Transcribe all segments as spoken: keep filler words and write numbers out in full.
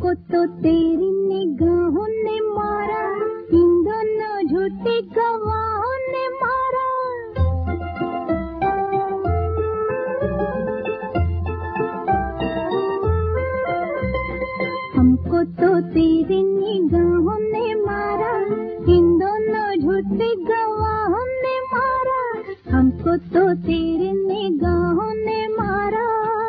हमको तो तेरी निगाहों ने मारा, इन दोनों झूठे गवाहों ने मारा। हमको तो तेरी निगाहों ने मारा, इन दोनों झूठे गवाहों ने मारा। हमको तो तेरी निगाहों ने मारा।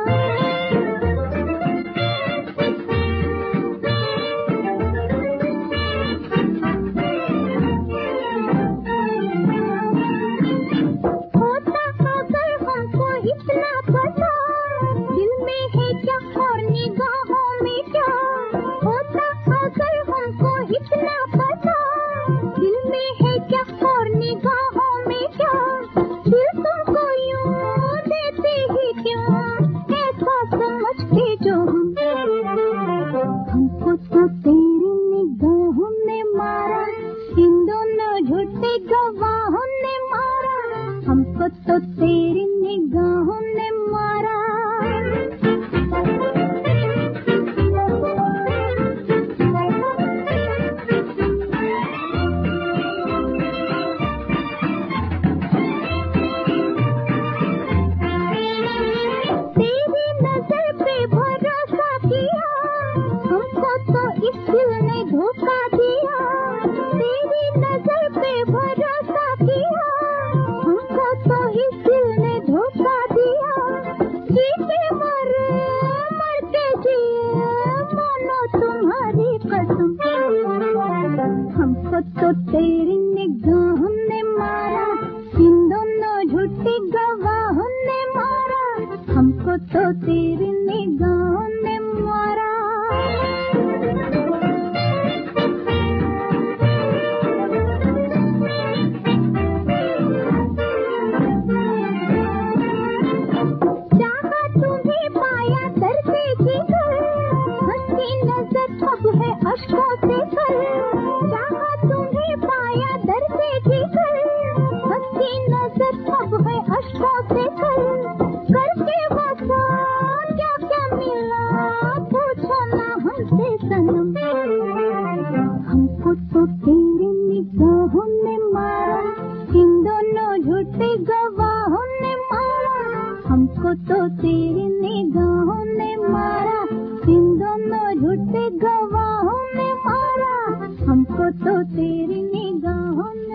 होता अगर हमको इतना पता, दिल में है क्या और निगाहों में क्या। होता अगर हमको इतना पता, दिल में है क्या और निगाहों में क्या। दिल तुमको यूं देते ही क्यों, ऐसा समझ के जो हम। हमको तो तेरी निगाहों ने मारा, इन दोनों झूठे गवाहों ने मारा। हमको तो तेरी निगाहों ने मारा। तेरी नजर पे भरोसा किया, हमको तो इस दिल ने धोखा दिया। तेरी नजर पे भरोसा किया, हमको तो इस दिल ने धोखा दिया। जीते मर मरते जिए मानो तुम्हारी कसम। हमको तो तेरी निगाहों ने मारा, इन दोनों झूठी गवाहों ने मारा। हमको तो तेरी निगाहों ने मारा। चाहा तुम्हें पाया डरते जिगर, हंसी नजर अब है अश्कों से भर। चाहा तुम्हें पाया डरते जिगर, हंसी नजर अब है अश्कों से भर। करके वफा क्या क्या मिला, पूछो ना हमसे सनम। हमको तो तेरी निगाहों ने मारा, इन दोनों झूठे गवाहों ने मारा। हमको तो तेरी निगाहों ने मारा, इन दोनों झूठे गवाहों ने मारा। हमको तो तेरी निगाहों ने